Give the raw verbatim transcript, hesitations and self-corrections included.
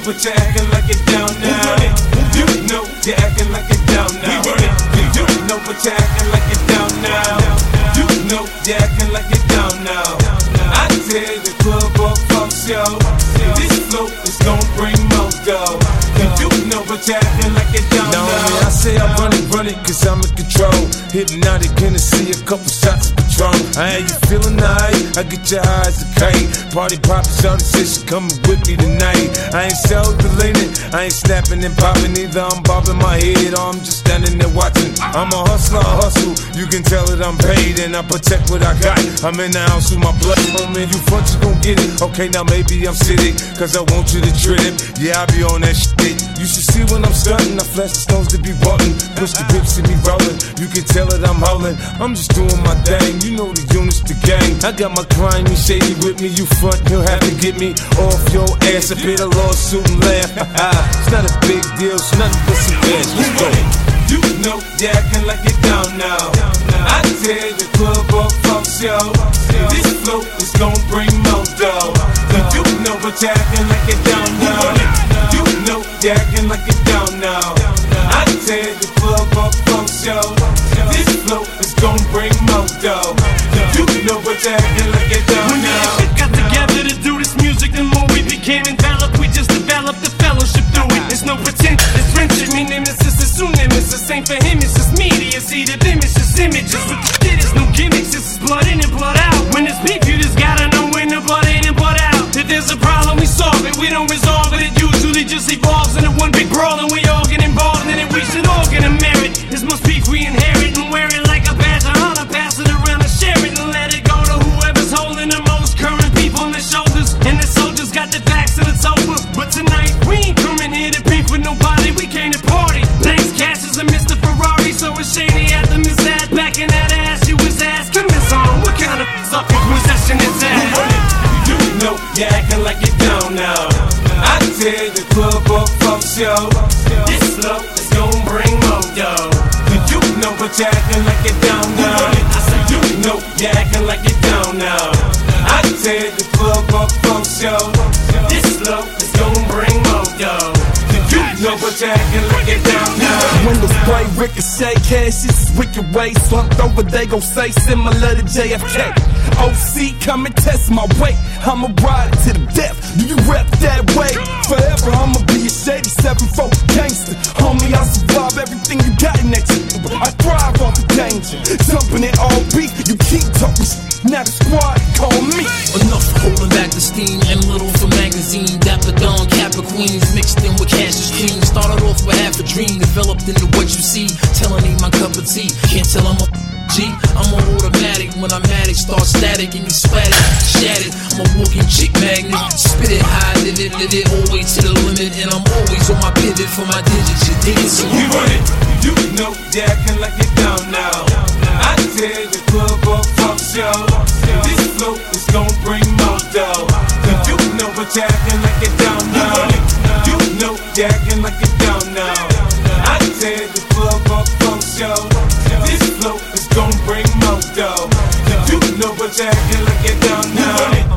but you're acting like you're down now. You know you're acting like you're down now. You know but you're acting like you're down now. You know you're acting like you're down now. I tell the club up, fuck show. This flow is gon' bring more dough. You know but you're acting like you're down now. Now I say I run it, run it, cause I'm in control. Hypnotic, gonna see a couple shots of Patron. I ain't you feeling nice, I get your eyes a kite. Party poppin', shawty say she coming with me tonight. I ain't self-deleting, I ain't snapping and popping either. I'm bobbing my head or I'm just standing there watching. I'm a hustler, I hustle, you can tell that I'm paid and I protect what I got. I'm in the house with my blood, homie, you front, you gon' get it. Okay, now maybe I'm sitting, cause I want you to trip. Yeah, I be on that shit. You should see when I'm stunting, I flash the stones to be wanting. Push the whips to me rolling, you can tell that I'm holding. I'm just doing my thing, you know the units, the gang. I got my crime, you shady with me, you front, you'll have to get me off your ass. I paid a lawsuit and laugh. It's not a big deal, it's nothing but some cash. Let's go. You know you're acting like you're down now. I tell the club up, fuck show. This flow is gon' bring more dough. You know but you're acting like you're down now. You know you're acting like you're down now. I tell the club up, fuck show. This flow is gon' bring more dough. You know but you're acting like you're down now. When we got together to do this music, the more we became enveloped. We just developed the fellowship through it. There's no pretend, it's friendship. Me nemesis is soon nemesis. Ain't for him, it's just media. See the image, it's images. What the shit is no gimmicks. This is blood in and blood out. When it's beef, you just gotta know when the blood in and blood out. If there's a problem, we solve it. We don't resolve it. It usually just evolves into one big brawl, and we all get involved in it. We should all get a merit. This must beef we inherit and wear it like a badge of honor. Pass it around and share it and let it go to whoever's holding the most current people on their shoulders. And the soldiers got their backs and it's over. But tonight we ain't coming here to beef with nobody. We came to party. Thanks, Cash is a Mister Ferrari, so it's shady at the Miss Ad. Back in that ass, you was asking Miss on what kind of stuff your possession is that? You know you're acting like you're down now. I tell the club up, fuck show. This flow is gon' bring more dough. You know but you're acting like you're down now. I said you know you're acting like you're down now. I tell the club up, fuck show. This flow is gon' bring more dough. You know but you're acting like you're down now. Windows spray, ricochet, cash, this is wicked way. Slumped over, they gon' say similar to J F K. O C, come and test my weight. I'ma ride it to the death. Do you rep that way? Forever, I'ma be a shady seven four gangster. Homie, I survive everything you got next to me. I thrive off the danger. Jumping it all beat. You keep talking shit. Now the squad call me. Enough holding back the steam. M Little for magazine. Dapper Dawn, Kappa Queens. Mixed in with cash is clean. Started off with half a dream. Developed into what you see. Telling me my cup of tea. Can't tell I'm a G. I'm a automatic. When I'm at it, start static and you splattered, shattered. I'm a walking chick magnet. Spit it high, live it, live it, always to the limit. And I'm always on my pivot for my digits. You dig it? So you run it. You know you're acting like you're down now. I tell the club up, fuck show. This flow is gon' bring more dough. You know but you're acting like you're down now. You know you're acting like you're down now. I tell the club up, fuck show. This flow is gon' bring more dough. You know but you're acting like you're down now.